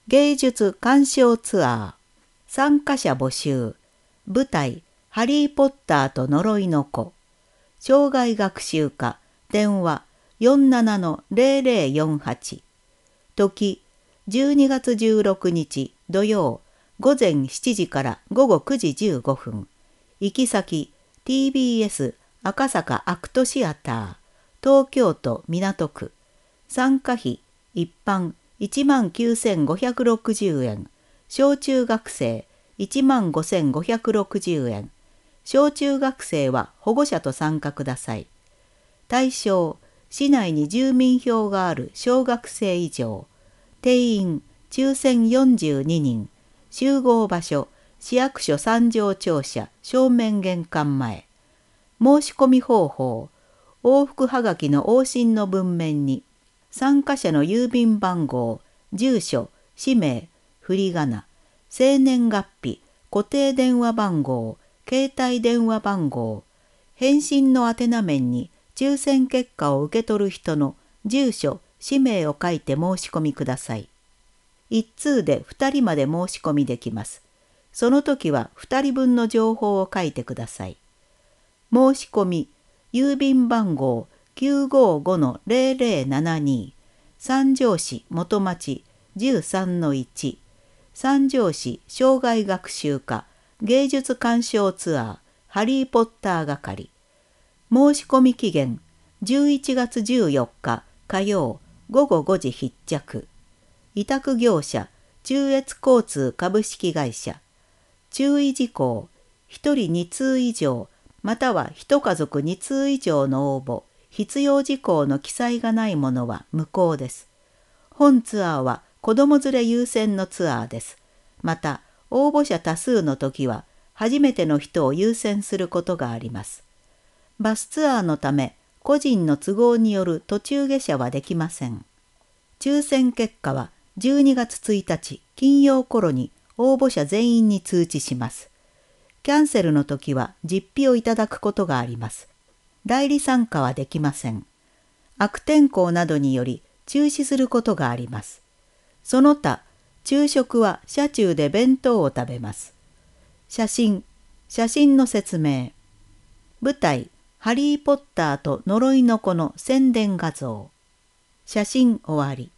芸術鑑賞ツアー。参加者募集。舞台、ハリー・ポッターと呪いの子。生涯学習科。電話、47-0048。時、12月16日土曜、午前7時から午後9時15分。行き先、TBS 赤坂アクトシアター、東京都港区。参加費、一般19,560円。小中学生15,560円。小中学生は保護者と参加ください。対象、市内に住民票がある小学生以上。定員、抽選42人。集合場所、市役所三条庁舎正面玄関前。申し込み方法、往復はがきの往診の文面に、参加者の郵便番号、住所、氏名、振り仮名、生年月日、固定電話番号、携帯電話番号、返信の宛名面に抽選結果を受け取る人の住所、氏名を書いて申し込みください。一通で2人まで申し込みできます。その時は2人分の情報を書いてください。申し込み、郵便番号 955-0072、三条市元町 13-1、三条市生涯学習科芸術鑑賞ツアーハリーポッター係。申し込み期限11月14日火曜午後5時必着。委託業者中越交通株式会社。注意事項、1人2通以上または1家族2通以上の応募、必要事項の記載がないものは無効です。本ツアーは子ども連れ優先のツアーです。また、応募者多数の時は初めての人を優先することがあります。バスツアーのため、個人の都合による途中下車はできません。抽選結果は12月1日金曜頃に応募者全員に通知します。キャンセルの時は実費をいただくことがあります。代理参加はできません。悪天候などにより中止することがあります。その他、昼食は車中で弁当を食べます。写真の説明。舞台、ハリー・ポッターと呪いの子の宣伝画像。写真終わり。